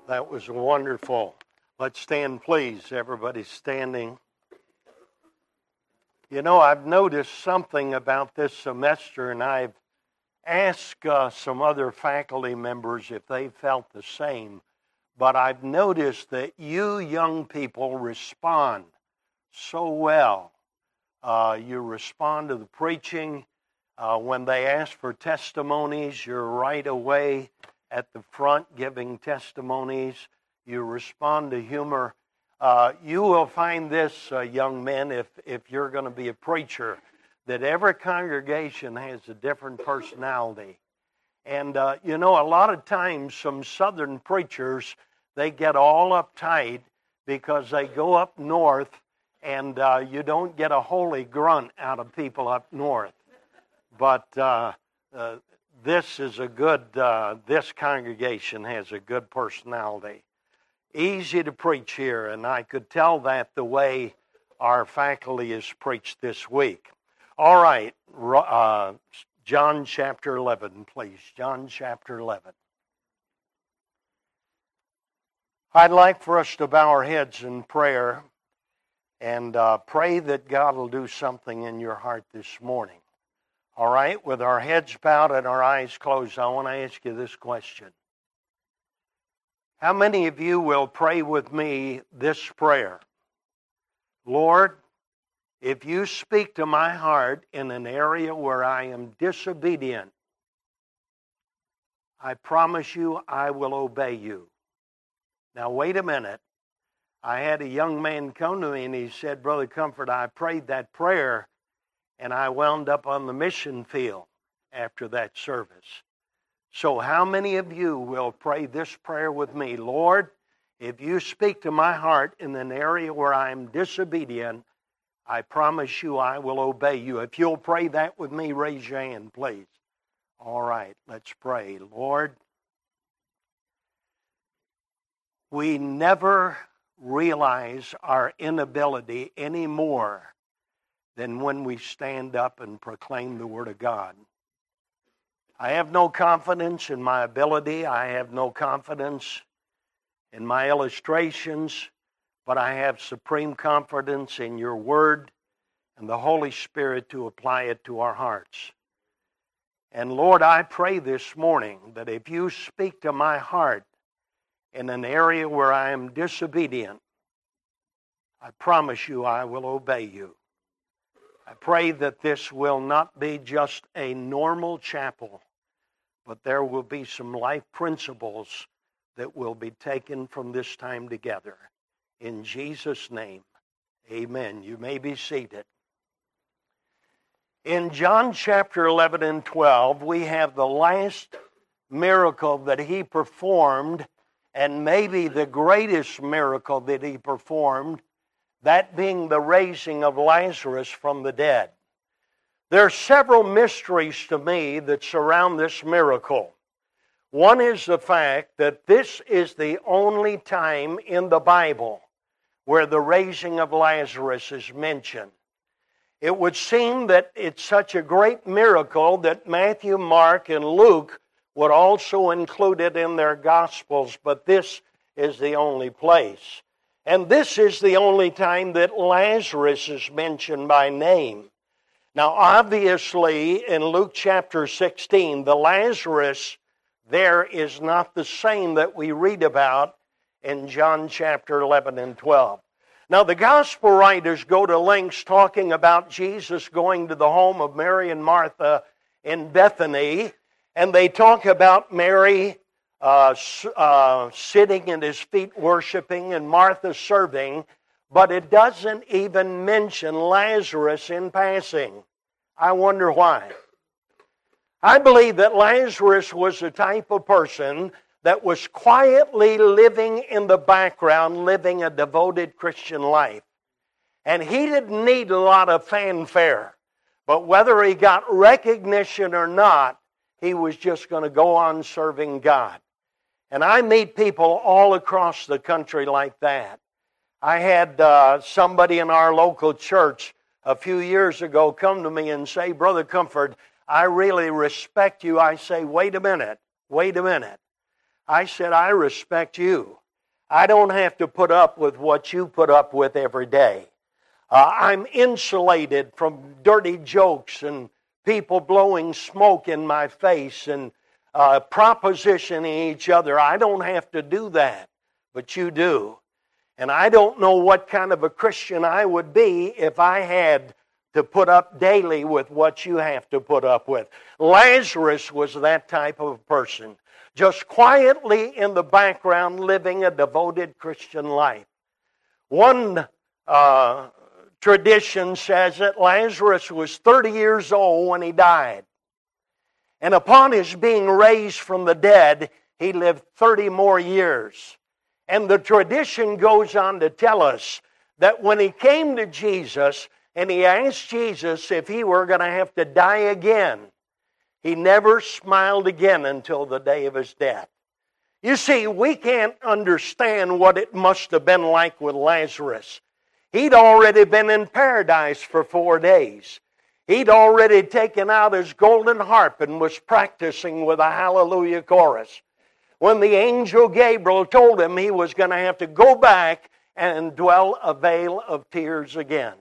That was wonderful. Let's stand, please. Everybody's standing. You know, I've noticed something about this semester, and I've asked some other faculty members if they felt the same. But I've noticed that you young people respond so well. You respond to the preaching. When they ask for testimonies, you're right away at the front giving testimonies. You respond to humor. You will find this, young men, if you're going to be a preacher, that every congregation has a different personality. And, you know, a lot of times some southern preachers, they get all uptight because they go up north and you don't get a holy grunt out of people up north. But this is a good, this congregation has a good personality. Easy to preach here, and I could tell that the way our faculty has preached this week. All right, John chapter 11, please. John chapter 11. I'd like for us to bow our heads in prayer and pray that God will do something in your heart this morning. All right, with our heads bowed and our eyes closed, I want to ask you this question. How many of you will pray with me this prayer? Lord, if you speak to my heart in an area where I am disobedient, I promise you I will obey you. Now wait a minute. I had a young man come to me and he said, Brother Comfort, I prayed that prayer and I wound up on the mission field after that service. So how many of you will pray this prayer with me? Lord, if you speak to my heart in an area where I am disobedient, I promise you I will obey you. If you'll pray that with me, raise your hand, please. All right, let's pray. Lord, we never realize our inability any more than when we stand up and proclaim the Word of God. I have no confidence in my ability. I have no confidence in my illustrations, but I have supreme confidence in your Word and the Holy Spirit to apply it to our hearts. And Lord, I pray this morning that if you speak to my heart in an area where I am disobedient, I promise you I will obey you. I pray that this will not be just a normal chapel, but there will be some life principles that will be taken from this time together. In Jesus' name, amen. You may be seated. In John chapter 11 and 12, we have the last miracle that he performed, and maybe the greatest miracle that he performed, that being the raising of Lazarus from the dead. There are several mysteries to me that surround this miracle. One is the fact that this is the only time in the Bible where the raising of Lazarus is mentioned. It would seem that it's such a great miracle that Matthew, Mark, and Luke would also include it in their Gospels, but this is the only place. And this is the only time that Lazarus is mentioned by name. Now, obviously, in Luke chapter 16, the Lazarus there is not the same that we read about in John chapter 11 and 12. Now, the gospel writers go to lengths talking about Jesus going to the home of Mary and Martha in Bethany, and they talk about Mary sitting at his feet worshiping and Martha serving, but it doesn't even mention Lazarus in passing. I wonder why. I believe that Lazarus was the type of person that was quietly living in the background, living a devoted Christian life. And he didn't need a lot of fanfare. But whether he got recognition or not, he was just going to go on serving God. And I meet people all across the country like that. I had somebody in our local church a few years ago come to me and say, Brother Comfort, I really respect you. I say, wait a minute. I said, I respect you. I don't have to put up with what you put up with every day. I'm insulated from dirty jokes and people blowing smoke in my face and propositioning each other. I don't have to do that, but you do. And I don't know what kind of a Christian I would be if I had to put up daily with what you have to put up with. Lazarus was that type of person, just quietly in the background living a devoted Christian life. One tradition says that Lazarus was 30 years old when he died. And upon his being raised from the dead, he lived 30 more years. And the tradition goes on to tell us that when he came to Jesus and he asked Jesus if he were going to have to die again, he never smiled again until the day of his death. You see, we can't understand what it must have been like with Lazarus. He'd already been in paradise for 4 days. He'd already taken out his golden harp and was practicing with a hallelujah chorus when the angel Gabriel told him he was going to have to go back and dwell a vale of tears again.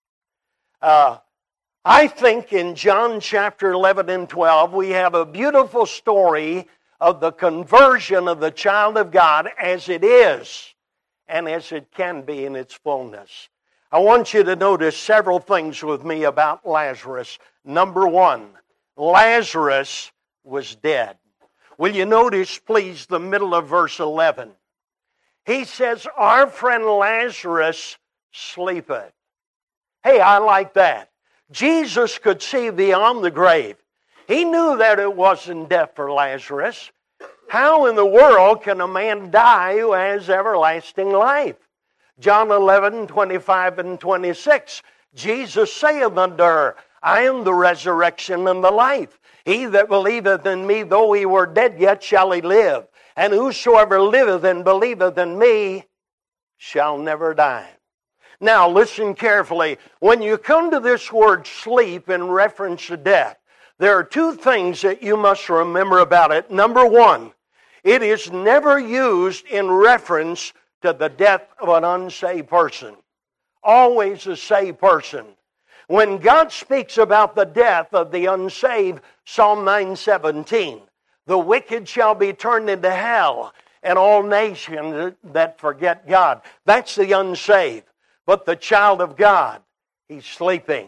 I think in John chapter 11 and 12 we have a beautiful story of the conversion of the child of God as it is and as it can be in its fullness. I want you to notice several things with me about Lazarus. Number one, Lazarus was dead. Will you notice, please, the middle of verse 11? He says, our friend Lazarus sleepeth. Hey, I like that. Jesus could see beyond the grave. He knew that it wasn't death for Lazarus. How in the world can a man die who has everlasting life? John 11, 25 and 26. Jesus saith unto her, I am the resurrection and the life. He that believeth in me, though he were dead, yet shall he live. And whosoever liveth and believeth in me shall never die. Now listen carefully. When you come to this word sleep in reference to death, there are two things that you must remember about it. Number one, it is never used in reference to the death of an unsaved person. Always a saved person. When God speaks about the death of the unsaved, Psalm 9:17, the wicked shall be turned into hell, and all nations that forget God. That's the unsaved. But the child of God, he's sleeping.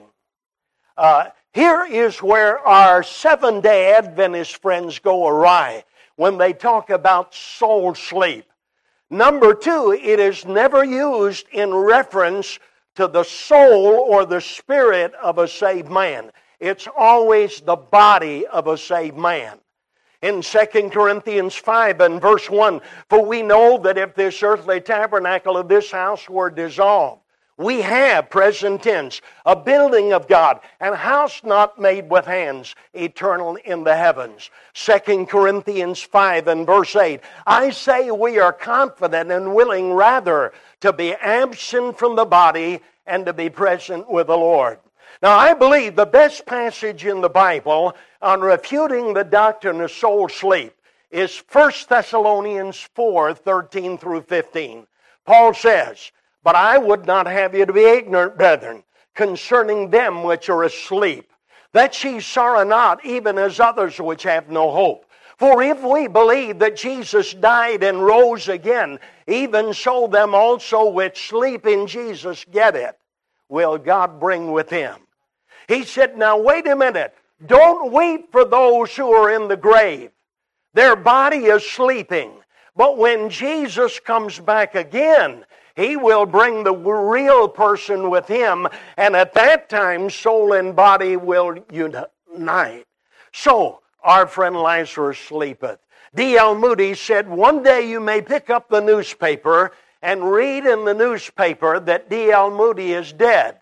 Here is where our Seventh-day Adventist friends go awry when they talk about soul sleep. Number two, it is never used in reference to the soul or the spirit of a saved man. It's always the body of a saved man. In 2 Corinthians 5 and verse 1, for we know that if this earthly tabernacle of this house were dissolved, we have, present tense, a building of God, and a house not made with hands, eternal in the heavens. 2 Corinthians 5 and verse 8, I say we are confident and willing rather to be absent from the body and to be present with the Lord. Now I believe the best passage in the Bible on refuting the doctrine of soul sleep is 1 Thessalonians 4, 13 through 15. Paul says, but I would not have you to be ignorant, brethren, concerning them which are asleep, that ye sorrow not, even as others which have no hope. For if we believe that Jesus died and rose again, even so them also which sleep in Jesus get it, will God bring with him. He said, now wait a minute. Don't weep for those who are in the grave. Their body is sleeping. But when Jesus comes back again, he will bring the real person with him, and at that time, soul and body will unite. So, our friend Lazarus sleepeth. D.L. Moody said, one day you may pick up the newspaper and read in the newspaper that D.L. Moody is dead.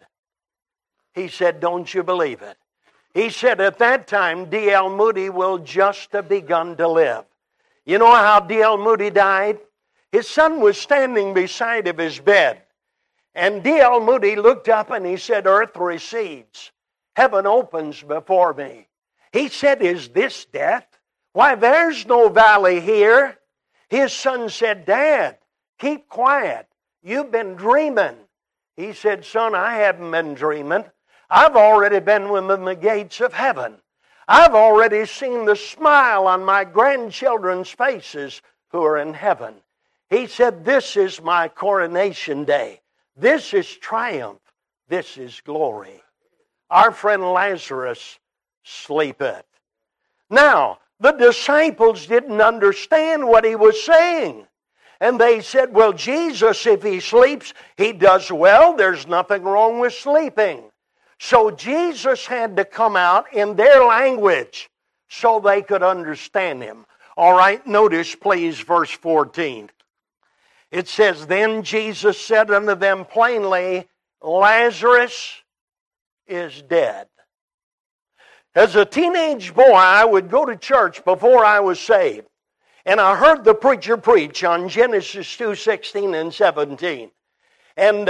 He said, don't you believe it? He said, at that time, D.L. Moody will just have begun to live. You know how D.L. Moody died? His son was standing beside of his bed. And D.L. Moody looked up and he said, earth recedes. Heaven opens before me. He said, is this death? Why, there's no valley here. His son said, Dad, keep quiet. You've been dreaming. He said, son, I haven't been dreaming. I've already been within the gates of heaven. I've already seen the smile on my grandchildren's faces who are in heaven. He said, this is my coronation day. This is triumph. This is glory. Our friend Lazarus sleepeth. Now, the disciples didn't understand what he was saying. And they said, well, Jesus, if he sleeps, he does well. There's nothing wrong with sleeping. So Jesus had to come out in their language so they could understand him. All right, notice please verse 14. It says, then Jesus said unto them plainly, Lazarus is dead. As a teenage boy, I would go to church before I was saved. And I heard the preacher preach on Genesis 2:16 and 17. And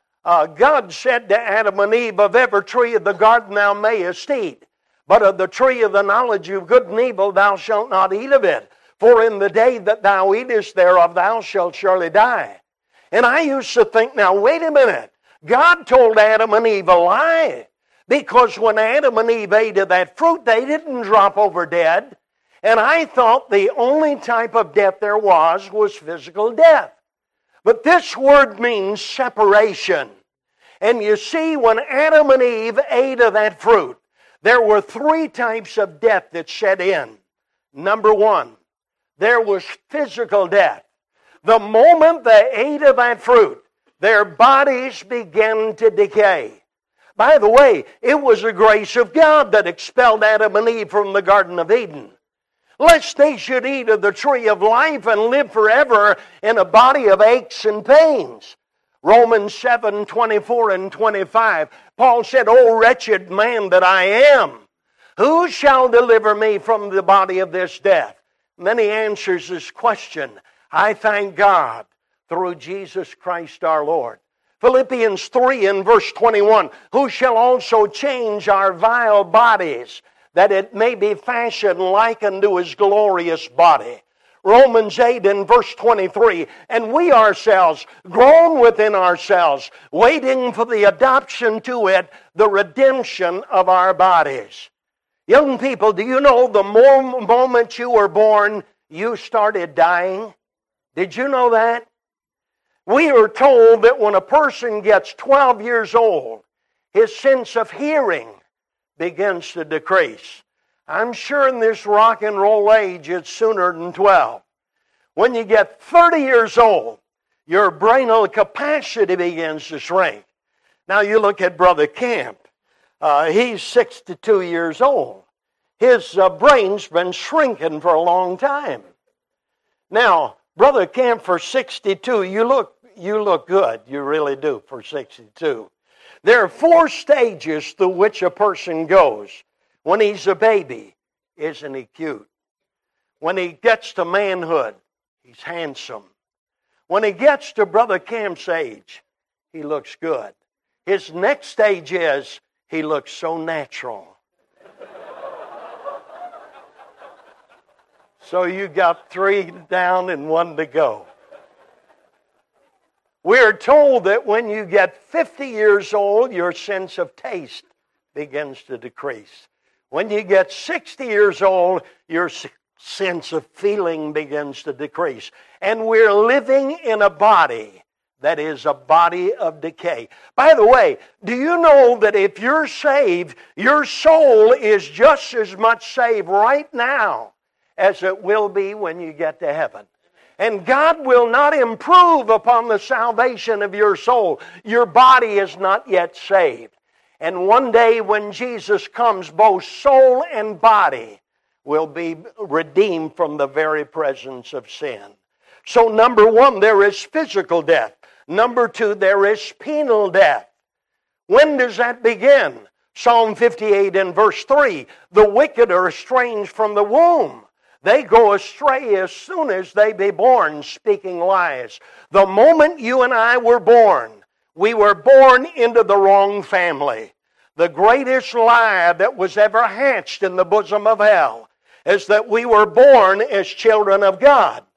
God said to Adam and Eve, of every tree of the garden thou mayest eat, but of the tree of the knowledge of good and evil thou shalt not eat of it. For in the day that thou eatest thereof thou shalt surely die. And I used to think, now wait a minute. God told Adam and Eve a lie. Because when Adam and Eve ate of that fruit, they didn't drop over dead. And I thought the only type of death there was physical death. But this word means separation. And you see, when Adam and Eve ate of that fruit, there were three types of death that set in. Number one, there was physical death. The moment they ate of that fruit, their bodies began to decay. By the way, it was the grace of God that expelled Adam and Eve from the Garden of Eden, lest they should eat of the tree of life and live forever in a body of aches and pains. Romans 7:24 and 25, Paul said, O wretched man that I am, who shall deliver me from the body of this death? And then he answers this question, I thank God through Jesus Christ our Lord. Philippians 3 and verse 21, who shall also change our vile bodies, that it may be fashioned like unto his glorious body. Romans 8 and verse 23, and we ourselves, groan within ourselves, waiting for the adoption to it, the redemption of our bodies. Young people, do you know the moment you were born, you started dying? Did you know that? We are told that when a person gets 12 years old, his sense of hearing begins to decrease. I'm sure in this rock and roll age it's sooner than 12. When you get 30 years old, your brainal capacity begins to shrink. Now you look at Brother Camp. He's 62 years old. His brain's been shrinking for a long time. Now, Brother Camp, for 62, you look good. You really do for 62. There are 4 stages through which a person goes. When he's a baby, isn't he cute? When he gets to manhood, he's handsome. When he gets to Brother Camp's age, he looks good. His next stage is, he looks so natural. So you got 3 down and 1 to go. We're told that when you get 50 years old, your sense of taste begins to decrease. When you get 60 years old, your sense of feeling begins to decrease. And we're living in a body that is a body of decay. By the way, do you know that if you're saved, your soul is just as much saved right now as it will be when you get to heaven? And God will not improve upon the salvation of your soul. Your body is not yet saved. And one day when Jesus comes, both soul and body will be redeemed from the very presence of sin. So number 1, there is physical death. Number 2, there is penal death. When does that begin? Psalm 58 and verse 3, the wicked are estranged from the womb. They go astray as soon as they be born, speaking lies. The moment you and I were born, we were born into the wrong family. The greatest lie that was ever hatched in the bosom of hell is that we were born as children of God.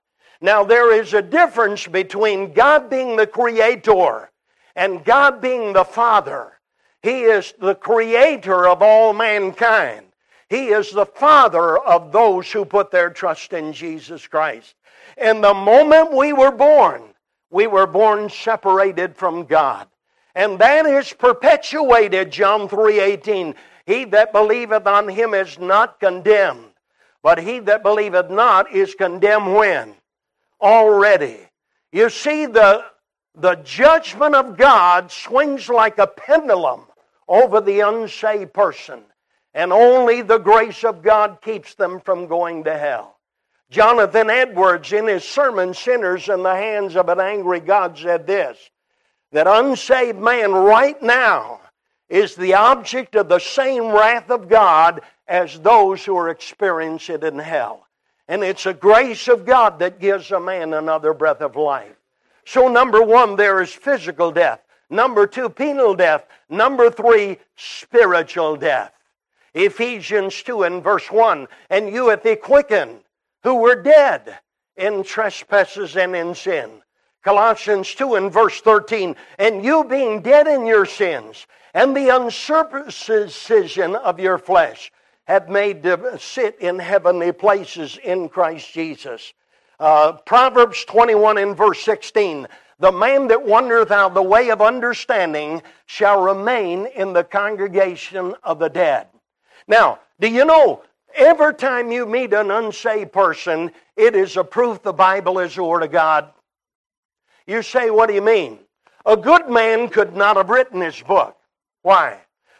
Now there is a difference between God being the Creator and God being the Father. He is the Creator of all mankind. He is the Father of those who put their trust in Jesus Christ. And the moment we were born separated from God. And that is perpetuated, John 3:18. He that believeth on Him is not condemned, but he that believeth not is condemned when? Already. You see, the judgment of God swings like a pendulum over the unsaved person. And only the grace of God keeps them from going to hell. Jonathan Edwards, in his sermon, Sinners in the Hands of an Angry God, said this, that unsaved man right now is the object of the same wrath of God as those who are experiencing it in hell. And it's a grace of God that gives a man another breath of life. So number one, there is physical death. Number two, penal death. Number three, spiritual death. Ephesians 2 and verse 1, and you hath he quickened, who were dead in trespasses and in sin. Colossians 2 and verse 13, and you being dead in your sins, and the uncircumcision of your flesh, have made to sit in heavenly places in Christ Jesus. Proverbs 21 and verse 16, the man that wandereth out the way of understanding shall remain in the congregation of the dead. Now, do you know, every time you meet an unsaved person, it is a proof the Bible is the Word of God. You say, what do you mean? A good man could not have written this book. Why?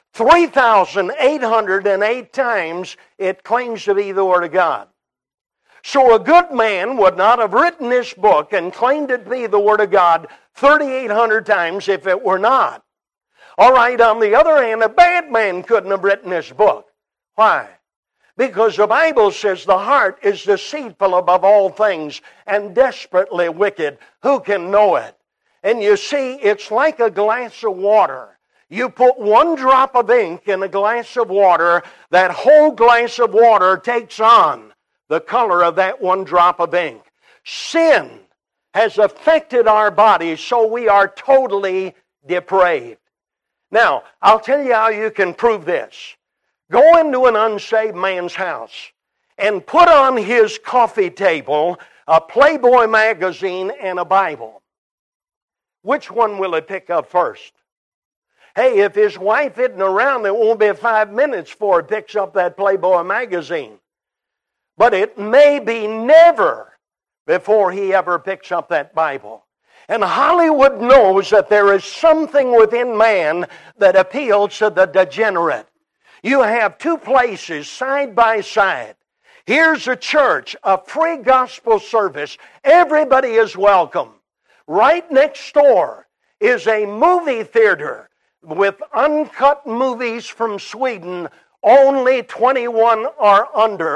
3,808 times it claims to be the Word of God. So a good man would not have written this book and claimed it to be the Word of God 3,800 times if it were not. All right, on the other hand, a bad man couldn't have written this book. Why? Because the Bible says the heart is deceitful above all things and desperately wicked. Who can know it? And you see, it's like a glass of water. You put one drop of ink in a glass of water, that whole glass of water takes on the color of that one drop of ink. Sin has affected our bodies, so we are totally depraved. Now, I'll tell you how you can prove this. Go into an unsaved man's house and put on his coffee table a Playboy magazine and a Bible. Which one will he pick up first? Hey, if his wife isn't around, it won't be 5 minutes before he picks up that Playboy magazine. But it may be never before he ever picks up that Bible. And Hollywood knows that there is something within man that appeals to the degenerate. You have two places side by side. Here's a church, a free gospel service. Everybody is welcome. Right next door is a movie theater with uncut movies from Sweden. Only 21 or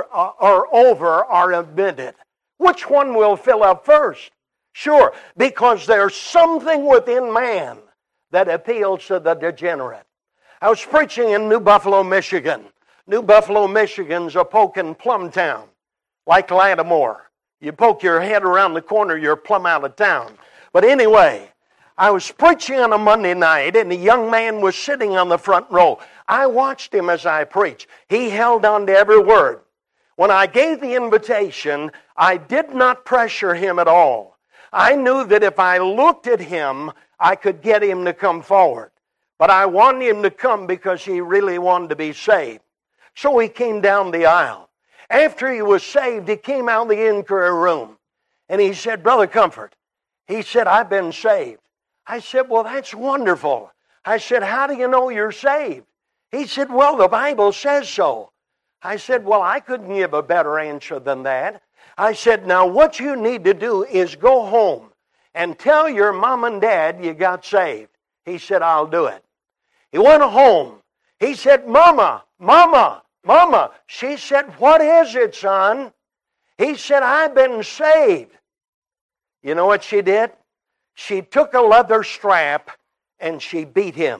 over are admitted. Which one will fill up first? Sure, because there's something within man that appeals to the degenerate. I was preaching in New Buffalo, Michigan. New Buffalo, Michigan's a poking plumb town, like Lattimore. You poke your head around the corner, you're plumb out of town. But anyway, I was preaching on a Monday night, and a young man was sitting on the front row. I watched him as I preached. He held on to every word. When I gave the invitation, I did not pressure him at all. I knew that if I looked at him, I could get him to come forward. But I wanted him to come because he really wanted to be saved. So he came down the aisle. After he was saved, he came out of the inquiry room. And he said, Brother Comfort, he said, I've been saved. I said, well, that's wonderful. I said, how do you know you're saved? He said, well, the Bible says so. I said, well, I couldn't give a better answer than that. I said, now what you need to do is go home and tell your mom and dad you got saved. He said, I'll do it. He went home. He said, Mama, Mama, Mama. She said, what is it, son? He said, I've been saved. You know what she did? She took a leather strap and she beat him.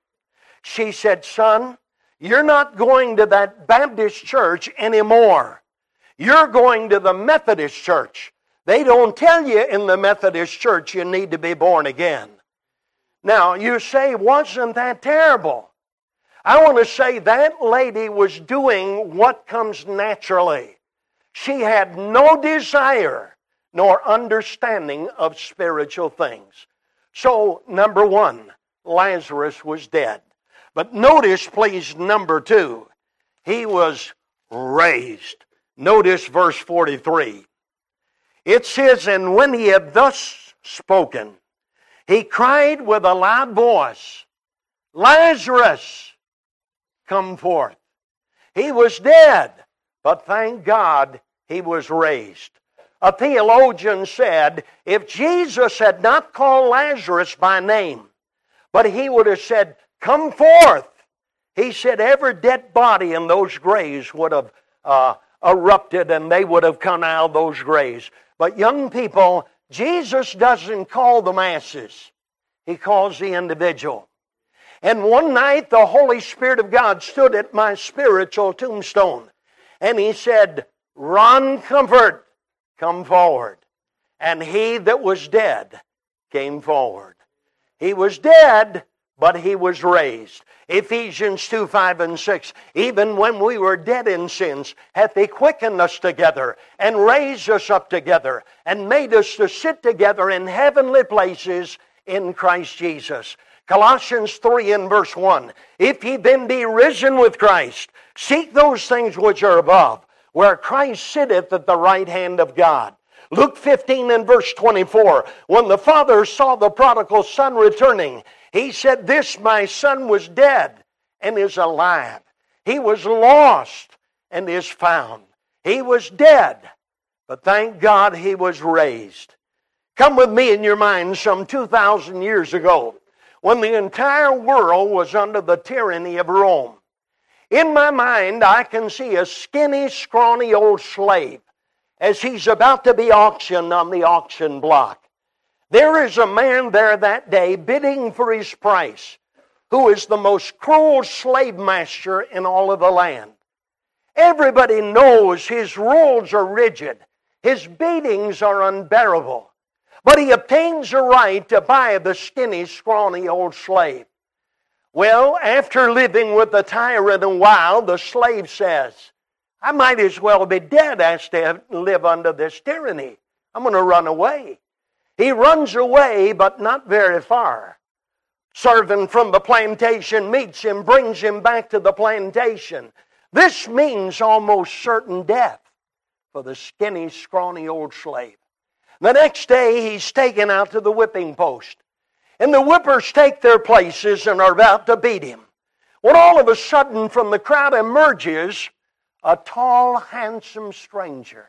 She said, son, you're not going to that Baptist church anymore. You're going to the Methodist church. They don't tell you in the Methodist Church you need to be born again. Now, you say, wasn't that terrible? I want to say that lady was doing what comes naturally. She had no desire nor understanding of spiritual things. So, number one, Lazarus was dead. But notice, please, number two, he was raised. Notice verse 43. It says, and when he had thus spoken, he cried with a loud voice, Lazarus, come forth. He was dead, but thank God he was raised. A theologian said, if Jesus had not called Lazarus by name, but he would have said, come forth, he said every dead body in those graves would have erupted and they would have come out of those graves. But young people, Jesus doesn't call the masses. He calls the individual. And one night the Holy Spirit of God stood at my spiritual tombstone. And He said, run, comfort, come forward. And he that was dead came forward. He was dead, but he was raised. Ephesians 2, 5, and 6. Even when we were dead in sins, hath He quickened us together, and raised us up together, and made us to sit together in heavenly places in Christ Jesus. Colossians 3 and verse 1. If ye then be risen with Christ, seek those things which are above, where Christ sitteth at the right hand of God. Luke 15 and verse 24. When the father saw the prodigal son returning, he said, this my son was dead and is alive. He was lost and is found. He was dead, but thank God he was raised. Come with me in your mind some 2,000 years ago, when the entire world was under the tyranny of Rome. In my mind, I can see a skinny, scrawny old slave as he's about to be auctioned on the auction block. There is a man there that day bidding for his price, who is the most cruel slave master in all of the land. Everybody knows his rules are rigid. His beatings are unbearable. But he obtains a right to buy the skinny, scrawny old slave. Well, after living with the tyrant a while, the slave says, I might as well be dead as to live under this tyranny. I'm going to run away. He runs away, but not very far. Servant from the plantation meets him, brings him back to the plantation. This means almost certain death for the skinny, scrawny old slave. The next day, he's taken out to the whipping post. And the whippers take their places and are about to beat him. When all of a sudden, from the crowd emerges a tall, handsome stranger.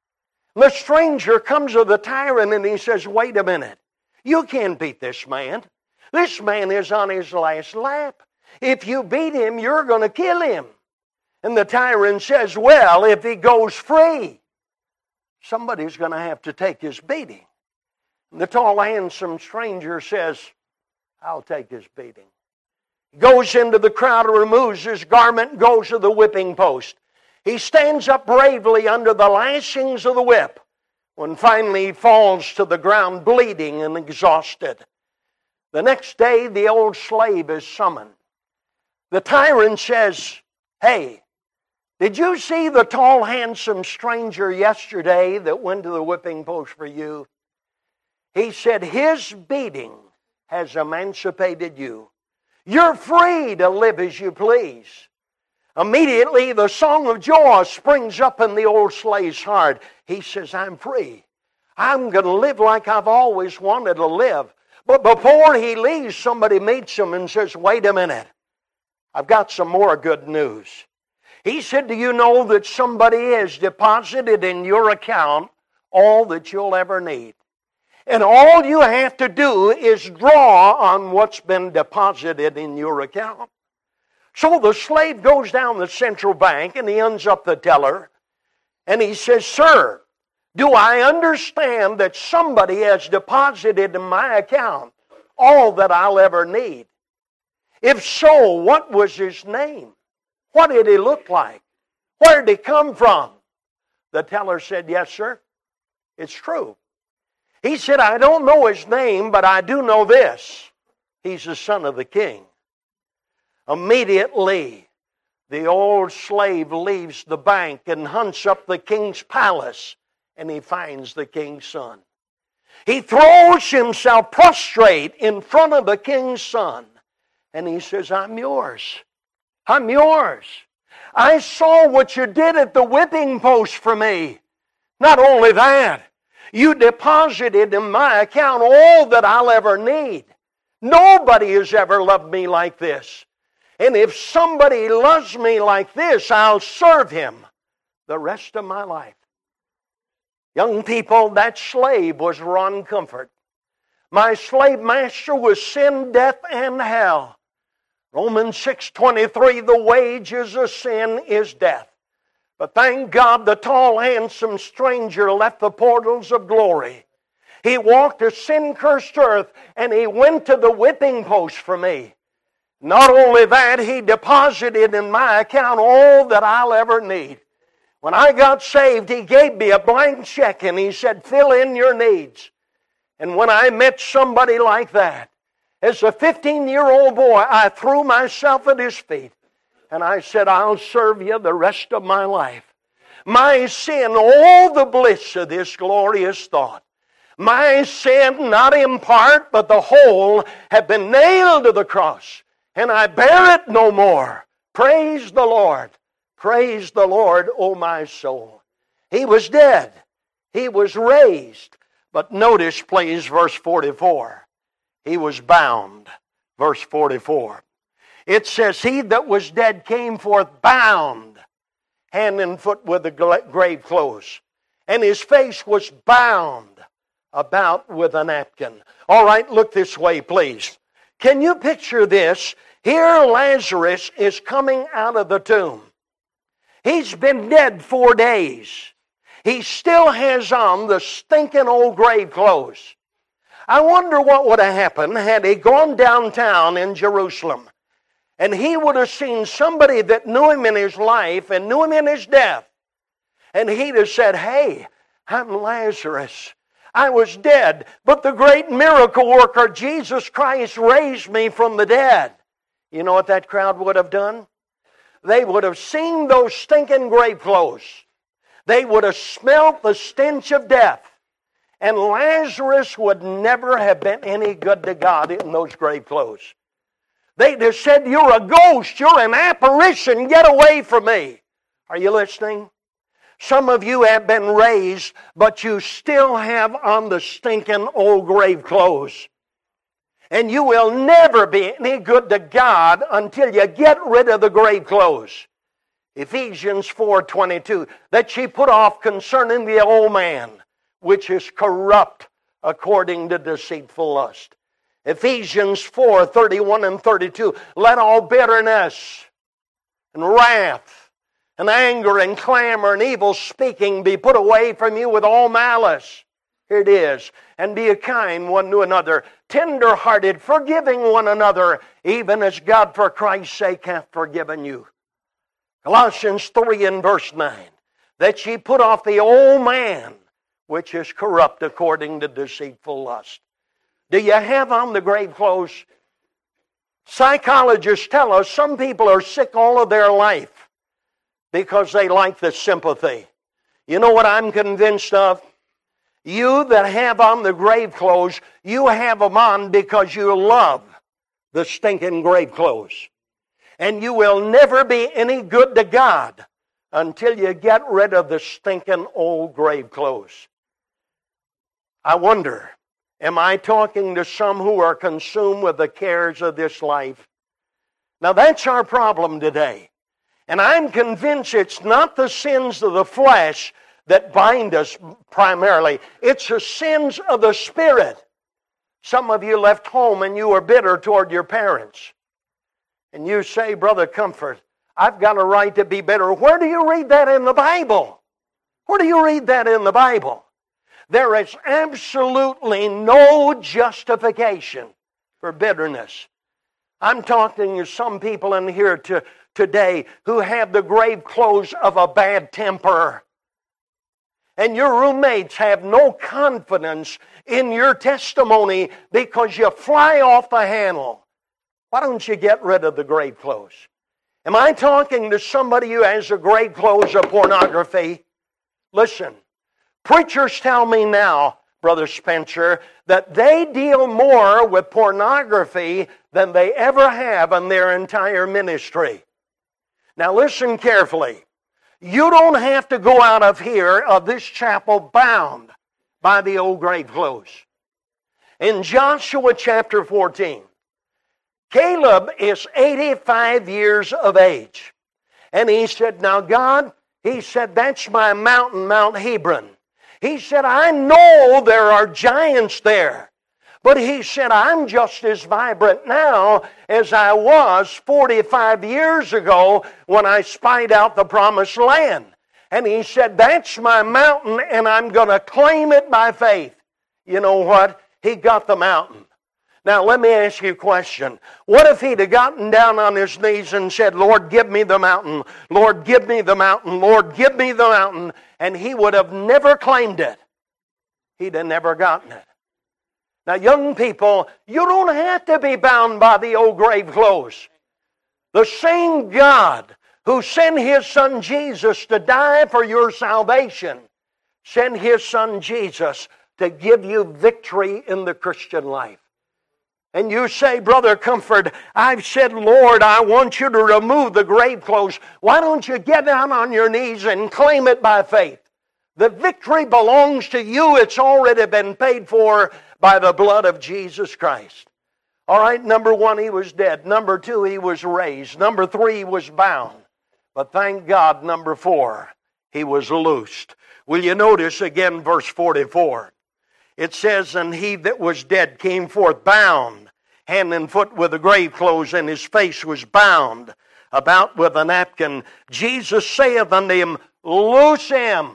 The stranger comes to the tyrant and he says, wait a minute. You can't beat this man. This man is on his last lap. If you beat him, you're going to kill him. And the tyrant says, well, if he goes free, somebody's going to have to take his beating. And the tall, handsome stranger says, I'll take his beating. He goes into the crowd, removes his garment, goes to the whipping post. He stands up bravely under the lashings of the whip, when finally he falls to the ground bleeding and exhausted. The next day, the old slave is summoned. The tyrant says, hey, did you see the tall, handsome stranger yesterday that went to the whipping post for you? He said, his beating has emancipated you. You're free to live as you please. Immediately, the song of joy springs up in the old slave's heart. He says, I'm free. I'm going to live like I've always wanted to live. But before he leaves, somebody meets him and says, wait a minute. I've got some more good news. He said, do you know that somebody has deposited in your account all that you'll ever need? And all you have to do is draw on what's been deposited in your account. So the slave goes down the central bank and he ends up the teller. And he says, sir, do I understand that somebody has deposited in my account all that I'll ever need? If so, what was his name? What did he look like? Where did he come from? The teller said, yes, sir. It's true. He said, I don't know his name, but I do know this. He's the son of the king. Immediately, the old slave leaves the bank and hunts up the king's palace, and he finds the king's son. He throws himself prostrate in front of the king's son, and he says, I'm yours. I'm yours. I saw what you did at the whipping post for me. Not only that, you deposited in my account all that I'll ever need. Nobody has ever loved me like this. And if somebody loves me like this, I'll serve him the rest of my life. Young people, that slave was Ron Comfort. My slave master was sin, death, and hell. Romans 6:23, the wages of sin is death. But thank God the tall, handsome stranger left the portals of glory. He walked a sin-cursed earth, and he went to the whipping post for me. Not only that, he deposited in my account all that I'll ever need. When I got saved, he gave me a blank check, and he said, fill in your needs. And when I met somebody like that, as a 15-year-old boy, I threw myself at his feet. And I said, I'll serve you the rest of my life. My sin, all the bliss of this glorious thought. My sin, not in part, but the whole, have been nailed to the cross. And I bear it no more. Praise the Lord. Praise the Lord, O my soul. He was dead. He was raised. But notice, please, verse 44. He was bound. Verse 44. It says, he that was dead came forth bound, hand and foot with the grave clothes. And his face was bound about with a napkin. All right, look this way, please. Can you picture this? Here Lazarus is coming out of the tomb. He's been dead 4 days. He still has on the stinking old grave clothes. I wonder what would have happened had he gone downtown in Jerusalem. And he would have seen somebody that knew him in his life and knew him in his death. And he'd have said, hey, I'm Lazarus. I was dead, but the great miracle worker, Jesus Christ, raised me from the dead. You know what that crowd would have done? They would have seen those stinking grave clothes. They would have smelt the stench of death. And Lazarus would never have been any good to God in those grave clothes. They'd have said, you're a ghost, you're an apparition, get away from me. Are you listening? Some of you have been raised, but you still have on the stinking old grave clothes. And you will never be any good to God until you get rid of the grave clothes. Ephesians 4:22, that ye put off concerning the old man, which is corrupt according to deceitful lust. Ephesians 4:31 and 32, let all bitterness and wrath and anger and clamor and evil speaking be put away from you with all malice. Here it is. And be kind one to another, tender-hearted, forgiving one another, even as God for Christ's sake hath forgiven you. Colossians 3 and verse 9, that ye put off the old man, which is corrupt according to deceitful lust. Do you have on the grave clothes? Psychologists tell us some people are sick all of their life because they like the sympathy. You know what I'm convinced of? You that have on the grave clothes, you have them on because you love the stinking grave clothes. And you will never be any good to God until you get rid of the stinking old grave clothes. I wonder, am I talking to some who are consumed with the cares of this life? Now that's our problem today. And I'm convinced it's not the sins of the flesh that bind us primarily. It's the sins of the Spirit. Some of you left home and you were bitter toward your parents. And you say, Brother Comfort, I've got a right to be bitter. Where do you read that in the Bible? Where do you read that in the Bible? There is absolutely no justification for bitterness. I'm talking to some people in here today who have the grave clothes of a bad temper. and your roommates have no confidence in your testimony because you fly off the handle, why don't you get rid of the grave clothes? Am I talking to somebody who has the grave clothes of pornography? Listen, preachers tell me now, Brother Spencer, that they deal more with pornography than they ever have in their entire ministry. Now listen carefully. You don't have to go out of here, of this chapel, bound by the old grave clothes. In Joshua chapter 14, Caleb is 85 years of age. And he said, now God, he said, that's my mountain, Mount Hebron. He said, I know there are giants there. But he said, I'm just as vibrant now as I was 45 years ago when I spied out the promised land. And he said, that's my mountain and I'm going to claim it by faith. You know what? He got the mountain. Now let me ask you a question. What if he'd have gotten down on his knees and said, Lord, give me the mountain. Lord, give me the mountain. Lord, give me the mountain. And he would have never claimed it. He'd have never gotten it. Now, young people, you don't have to be bound by the old grave clothes. The same God who sent His Son Jesus to die for your salvation sent His Son Jesus to give you victory in the Christian life. And you say, Brother Comfort, I've said, Lord, I want you to remove the grave clothes. Why don't you get down on your knees and claim it by faith? The victory belongs to you. It's already been paid for by the blood of Jesus Christ. All right, number one, he was dead. Number two, he was raised. Number three, he was bound. But thank God, number four, he was loosed. Will you notice again verse 44? It says, and he that was dead came forth bound, hand and foot with the grave clothes, and his face was bound about with a napkin. Jesus saith unto him, loose him,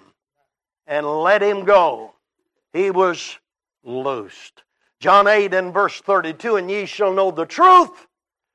and let him go. He was loosed. John 8 and verse 32, and ye shall know the truth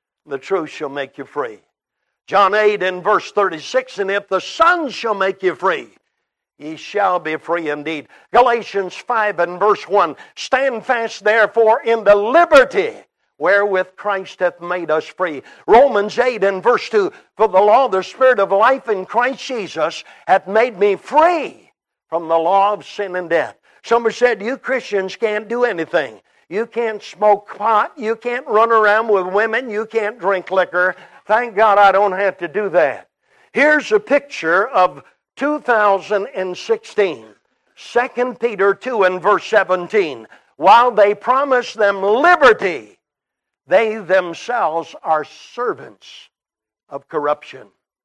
shall make you free. John 8 and verse 36, and if the Son shall make you free, ye shall be free indeed. Galatians 5 and verse 1, stand fast therefore in the liberty wherewith Christ hath made us free. Romans 8 and verse 2, for the law of the Spirit of life in Christ Jesus hath made me free from the law of sin and death. Somebody said, you Christians can't do anything. You can't smoke pot. You can't run around with women. You can't drink liquor. Thank God I don't have to do that. Here's a picture of 2016. 2 Peter 2 and verse 17. While they promise them liberty, they themselves are servants of corruption.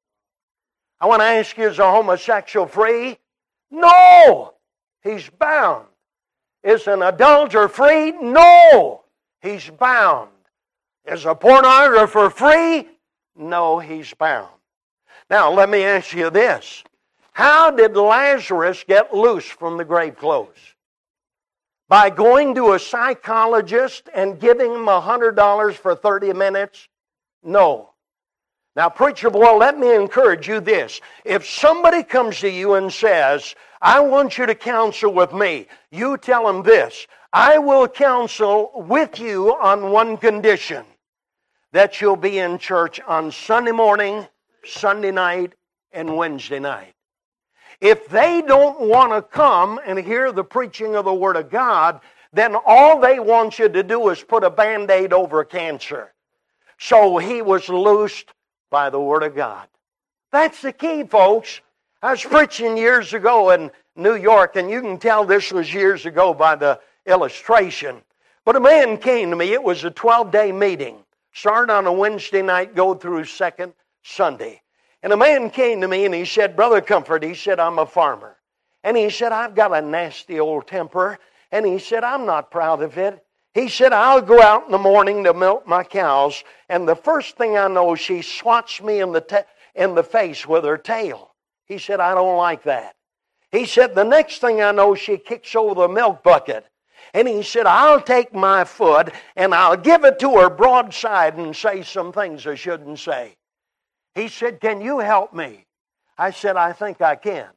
I want to ask you, is a homosexual free? No! He's bound. Is an adulterer free? No! He's bound. Is a pornographer free? No, he's bound. Now, let me ask you this. How did Lazarus get loose from the grave clothes? By going to a psychologist and giving him $100 for 30 minutes? No. Now, preacher boy, let me encourage you this. If somebody comes to you and says, I want you to counsel with me, you tell them this, I will counsel with you on one condition, that you'll be in church on Sunday morning, Sunday night, and Wednesday night. If they don't want to come and hear the preaching of the Word of God, then all they want you to do is put a Band-Aid over cancer. So he was loosed by the Word of God. That's the key, folks. I was preaching years ago in New York, and you can tell this was years ago by the illustration. But a man came to me. It was a 12-day meeting. Started on a Wednesday night, go through second Sunday. And a man came to me and he said, Brother Comfort, he said, I'm a farmer. And he said, I've got a nasty old temper. And he said, I'm not proud of it. He said, I'll go out in the morning to milk my cows, and the first thing I know, she swats me in the face with her tail. He said, I don't like that. He said, the next thing I know, she kicks over the milk bucket. And he said, I'll take my foot and I'll give it to her broadside and say some things I shouldn't say. He said, can you help me? I said, I think I can.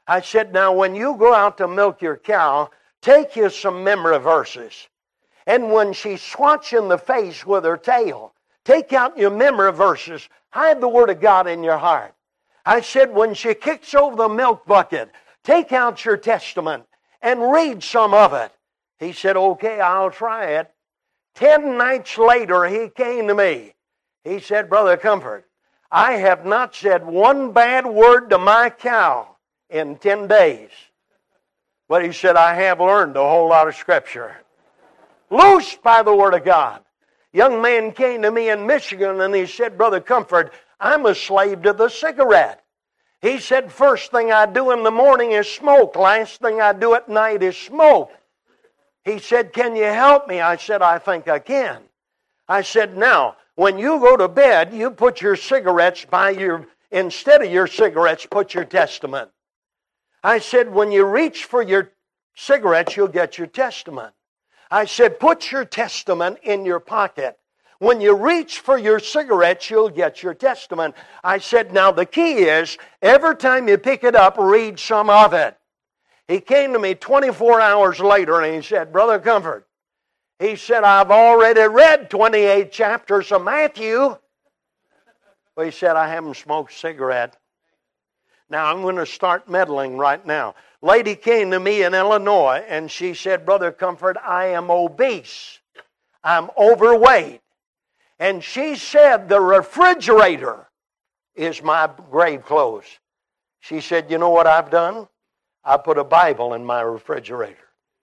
I said, now when you go out to milk your cow, take you some memory verses. And when she's swatching the face with her tail, take out your memory verses. Hide the Word of God in your heart. I said, when she kicks over the milk bucket, take out your Testament and read some of it. He said, okay, I'll try it. 10 nights later, he came to me. He said, Brother Comfort, I have not said one bad word to my cow in 10 days. But he said, I have learned a whole lot of Scripture. Loosed by the Word of God. Young man came to me in Michigan and he said, Brother Comfort, I'm a slave to the cigarette. He said, first thing I do in the morning is smoke. Last thing I do at night is smoke. He said, can you help me? I said, I think I can. I said, now, when you go to bed, you put your cigarettes instead of your cigarettes, put your Testament. I said, when you reach for your cigarettes, you'll get your Testament. I said, put your Testament in your pocket. When you reach for your cigarettes, you'll get your Testament. I said, now the key is, every time you pick it up, read some of it. He came to me 24 hours later and he said, Brother Comfort, he said, I've already read 28 chapters of Matthew. Well, he said, I haven't smoked a cigarette. Now, I'm going to start meddling right now. Lady came to me in Illinois and she said, Brother Comfort, I am obese. I'm overweight. And she said, the refrigerator is my grave clothes. She said, you know what I've done? I put a Bible in my refrigerator.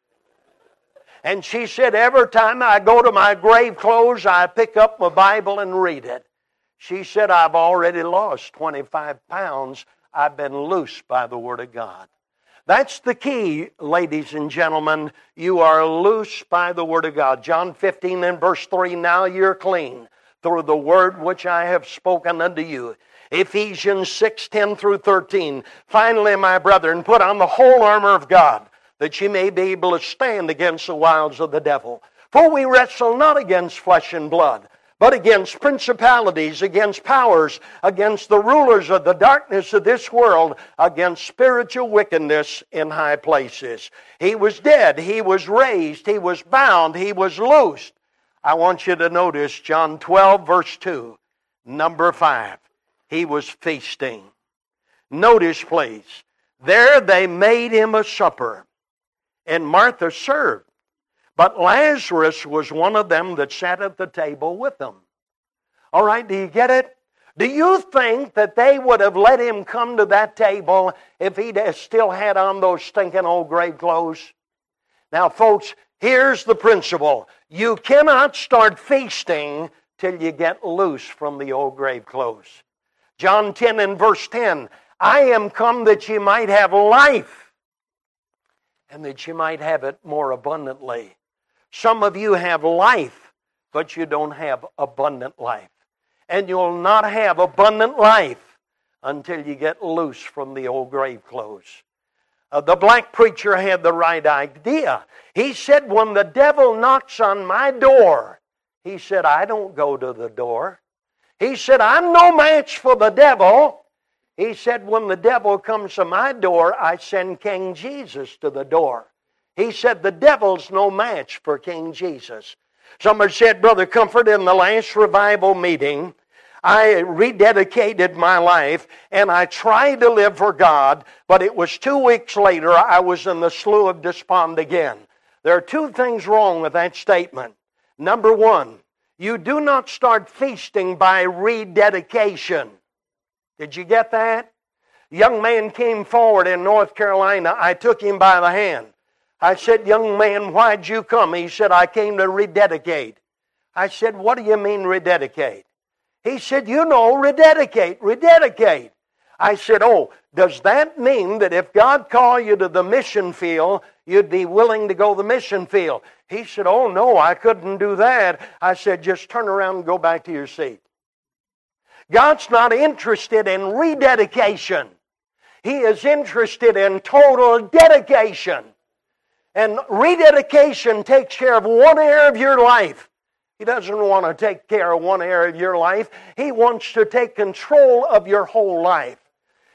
And she said, every time I go to my grave clothes, I pick up my Bible and read it. She said, I've already lost 25 pounds. I've been loosed by the Word of God. That's the key, ladies and gentlemen. You are loosed by the Word of God. John 15 and verse 3, now you're clean through the word which I have spoken unto you. Ephesians 6, 10 through 13. Finally, my brethren, put on the whole armor of God, that ye may be able to stand against the wiles of the devil. For we wrestle not against flesh and blood, but against principalities, against powers, against the rulers of the darkness of this world, against spiritual wickedness in high places. He was dead, he was raised, he was bound, he was loosed. I want you to notice John 12, verse 2, number 5. He was feasting. Notice, please, there they made him a supper, and Martha served. But Lazarus was one of them that sat at the table with them. All right, do you get it? Do you think that they would have let him come to that table if he'd still had on those stinking old grave clothes? Now, folks, here's the principle. You cannot start feasting till you get loose from the old grave clothes. John 10 and verse 10, I am come that ye might have life, and that ye might have it more abundantly. Some of you have life, but you don't have abundant life. And you'll not have abundant life until you get loose from the old grave clothes. The black preacher had the right idea. He said, when the devil knocks on my door, he said, I don't go to the door. He said, I'm no match for the devil. He said, when the devil comes to my door, I send King Jesus to the door. He said, the devil's no match for King Jesus. Somebody said, Brother Comfort, in the last revival meeting, I rededicated my life and I tried to live for God, but it was 2 weeks later I was in the slough of despond again. There are two things wrong with that statement. Number one, you do not start feasting by rededication. Did you get that? A young man came forward in North Carolina. I took him by the hand. I said, young man, why'd you come? He said, I came to rededicate. I said, what do you mean rededicate? He said, you know, rededicate, rededicate. I said, oh, does that mean that if God called you to the mission field, you'd be willing to go to the mission field? He said, oh, no, I couldn't do that. I said, just turn around and go back to your seat. God's not interested in rededication. He is interested in total dedication. And rededication takes care of one area of your life. He doesn't want to take care of one area of your life. He wants to take control of your whole life.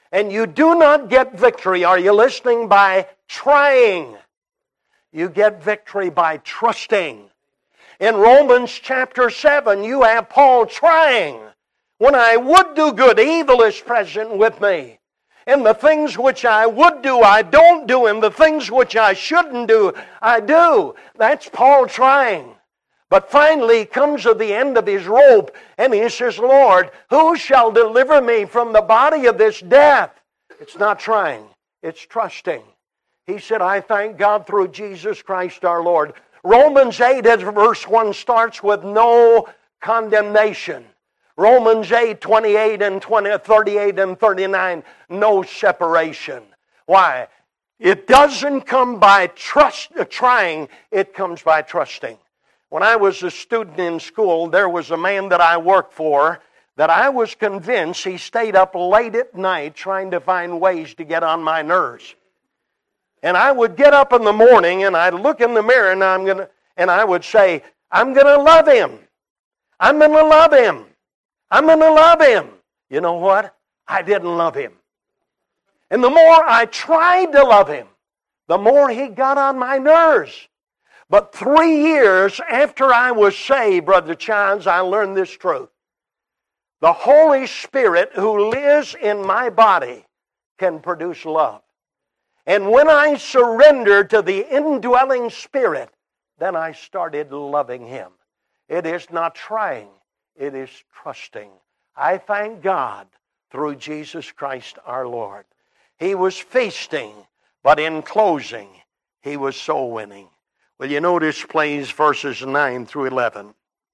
And you do not get victory, are you listening, by trying. You get victory by trusting. In Romans chapter 7, you have Paul trying. When I would do good, evil is present with me. And the things which I would do, I don't do. And the things which I shouldn't do, I do. That's Paul trying. But finally he comes to the end of his rope and he says, Lord, who shall deliver me from the body of this death? It's not trying, it's trusting. He said, I thank God through Jesus Christ our Lord. Romans 8, as verse 1 starts with no condemnation. Romans 8, 28 and 38 and 39, no separation. Why? It doesn't come by trying, it comes by trusting. When I was a student in school, there was a man that I worked for that I was convinced he stayed up late at night trying to find ways to get on my nerves. And I would get up in the morning and I'd look in the mirror and I would say, I'm going to love him. I'm going to love him. I'm going to love him. You know what? I didn't love him. And the more I tried to love him, the more he got on my nerves. But 3 years after I was saved, Brother Childs, I learned this truth. The Holy Spirit who lives in my body can produce love. And when I surrendered to the indwelling Spirit, then I started loving Him. It is not trying, it is trusting. I thank God through Jesus Christ our Lord. He was feasting, but in closing, He was soul winning. Well, you notice, please, verses 9 through 11.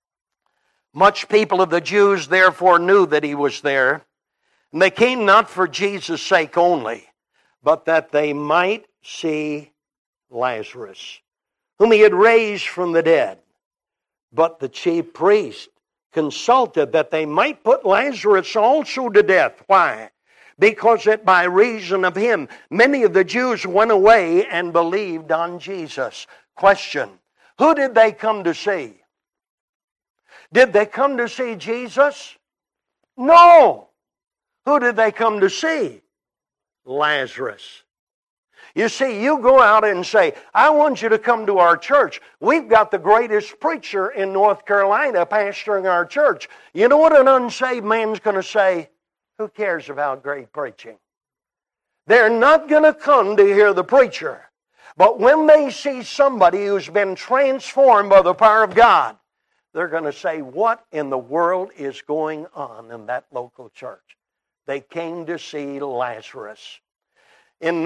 Much people of the Jews therefore knew that He was there, and they came not for Jesus' sake only, but that they might see Lazarus, whom He had raised from the dead. But the chief priests consulted that they might put Lazarus also to death. Why? Because that by reason of him, many of the Jews went away and believed on Jesus. Question, who did they come to see? Did they come to see Jesus? No. Who did they come to see? Lazarus. You see, you go out and say, I want you to come to our church. We've got the greatest preacher in North Carolina pastoring our church. You know what an unsaved man's going to say? Who cares about great preaching? They're not going to come to hear the preacher. But when they see somebody who's been transformed by the power of God, they're going to say, what in the world is going on in that local church? They came to see Lazarus. In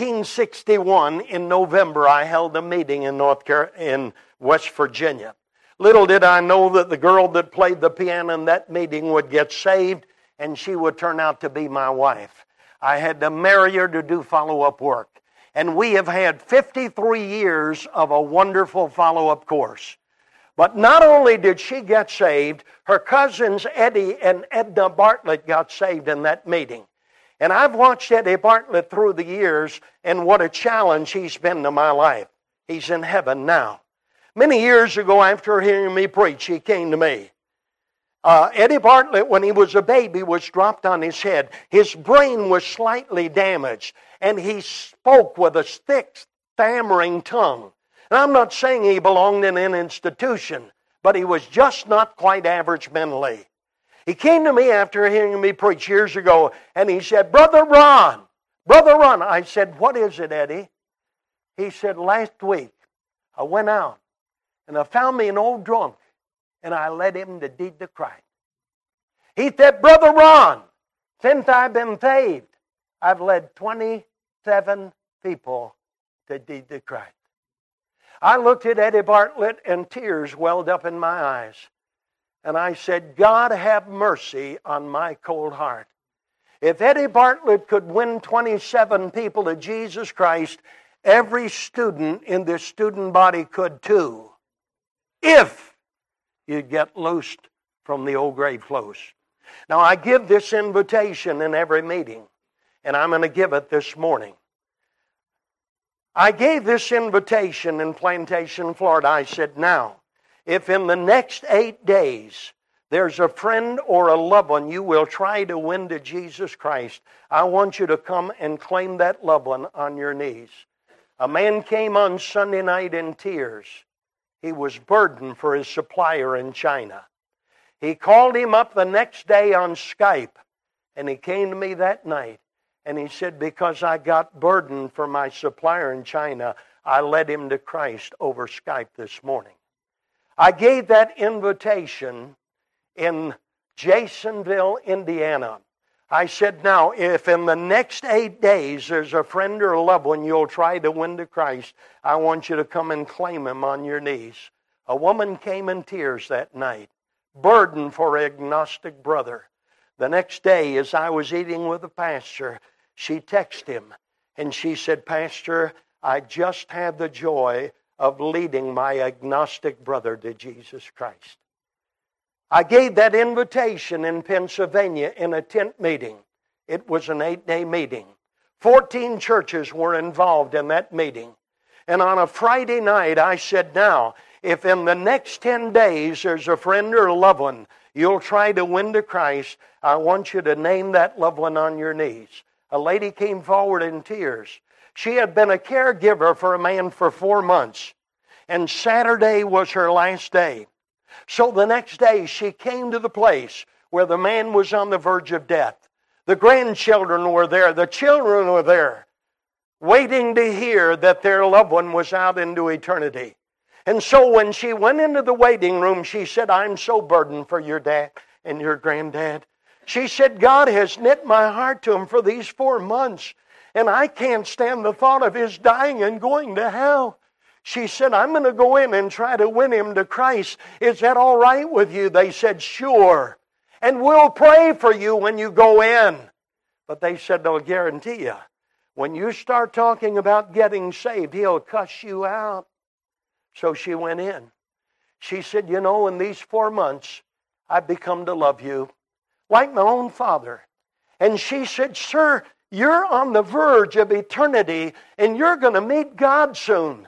1961, in November, I held a meeting in West Virginia. Little did I know that the girl that played the piano in that meeting would get saved, and she would turn out to be my wife. I had to marry her to do follow-up work. And we have had 53 years of a wonderful follow-up course. But not only did she get saved, her cousins Eddie and Edna Bartlett got saved in that meeting. And I've watched Eddie Bartlett through the years, and what a challenge he's been to my life. He's in heaven now. Many years ago, after hearing me preach, he came to me. Eddie Bartlett, when he was a baby, was dropped on his head. His brain was slightly damaged, and he spoke with a thick, stammering tongue. And I'm not saying he belonged in an institution, but he was just not quite average mentally. He came to me after hearing me preach years ago, and he said, Brother Ron. I said, what is it, Eddie? He said, last week, I went out, and I found me an old drunk, and I led him to deed to Christ. He said, Brother Ron, since I've been saved, I've led 27 people to deed to Christ. I looked at Eddie Bartlett and tears welled up in my eyes. And I said, God have mercy on my cold heart. If Eddie Bartlett could win 27 people to Jesus Christ, every student in this student body could too. If you'd get loosed from the old grave clothes. Now I give this invitation in every meeting, and I'm going to give it this morning. I gave this invitation in Plantation, Florida. I said, now, if in the next 8 days there's a friend or a loved one you will try to win to Jesus Christ, I want you to come and claim that loved one on your knees. A man came on Sunday night in tears. He was burdened for his supplier in China. He called him up the next day on Skype, and he came to me that night, and he said, because I got burdened for my supplier in China, I led him to Christ over Skype this morning. I gave that invitation in Jasonville, Indiana. I said, now, if in the next 8 days there's a friend or a loved one you'll try to win to Christ, I want you to come and claim him on your knees. A woman came in tears that night, burdened for an agnostic brother. The next day, as I was eating with the pastor, she texted him, and she said, Pastor, I just had the joy of leading my agnostic brother to Jesus Christ. I gave that invitation in Pennsylvania in a tent meeting. It was an 8-day meeting. 14 churches were involved in that meeting. And on a Friday night, I said, now, if in the next 10 days there's a friend or a loved one you'll try to win to Christ, I want you to name that loved one on your knees. A lady came forward in tears. She had been a caregiver for a man for 4 months, and Saturday was her last day. So the next day she came to the place where the man was on the verge of death. The grandchildren were there. The children were there, waiting to hear that their loved one was out into eternity. And so when she went into the waiting room, she said, I'm so burdened for your dad and your granddad. She said, God has knit my heart to him for these 4 months, and I can't stand the thought of his dying and going to hell. She said, I'm going to go in and try to win him to Christ. Is that all right with you? They said, sure. And we'll pray for you when you go in. But they said, they'll guarantee you, when you start talking about getting saved, he'll cuss you out. So she went in. She said, you know, in these 4 months, I've become to love you like my own father. And she said, sir, you're on the verge of eternity, and you're going to meet God soon.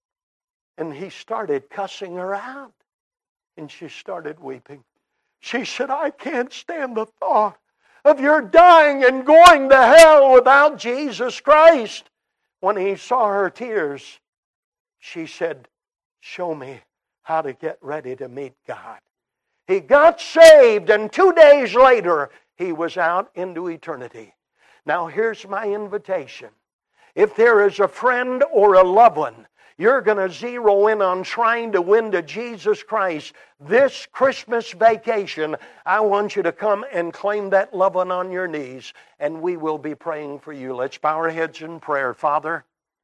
And he started cussing her out. And she started weeping. She said, I can't stand the thought of your dying and going to hell without Jesus Christ. When he saw her tears, she said, show me how to get ready to meet God. He got saved, and 2 days later, he was out into eternity. Now here's my invitation. If there is a friend or a loved one you're going to zero in on trying to win to Jesus Christ this Christmas vacation, I want you to come and claim that loved one on your knees, and we will be praying for you. Let's bow our heads in prayer. Father,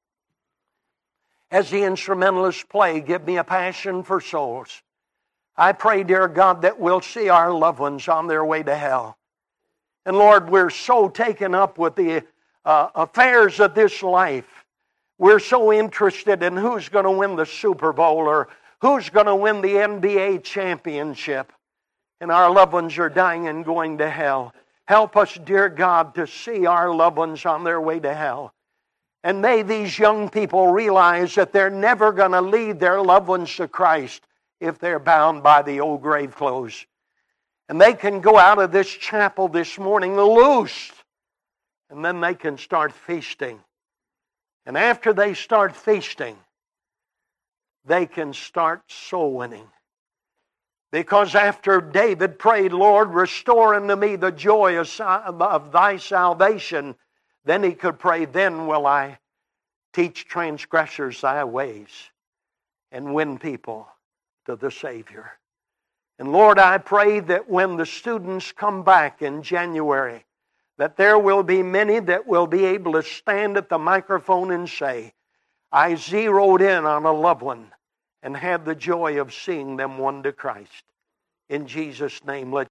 as the instrumentalists play, give me a passion for souls. I pray, dear God, that we'll see our loved ones on their way to hell. And Lord, we're so taken up with the affairs of this life. We're so interested in who's going to win the Super Bowl or who's going to win the NBA championship. And our loved ones are dying and going to hell. Help us, dear God, to see our loved ones on their way to hell. And may these young people realize that they're never going to lead their loved ones to Christ if they're bound by the old grave clothes. And they can go out of this chapel this morning loosed. And then they can start feasting. And after they start feasting, they can start soul winning. Because after David prayed, Lord, restore unto me the joy of thy salvation, then he could pray, then will I teach transgressors thy ways and win people to the Savior. And Lord, I pray that when the students come back in January, that there will be many that will be able to stand at the microphone and say, I zeroed in on a loved one and had the joy of seeing them won to Christ. In Jesus' name, let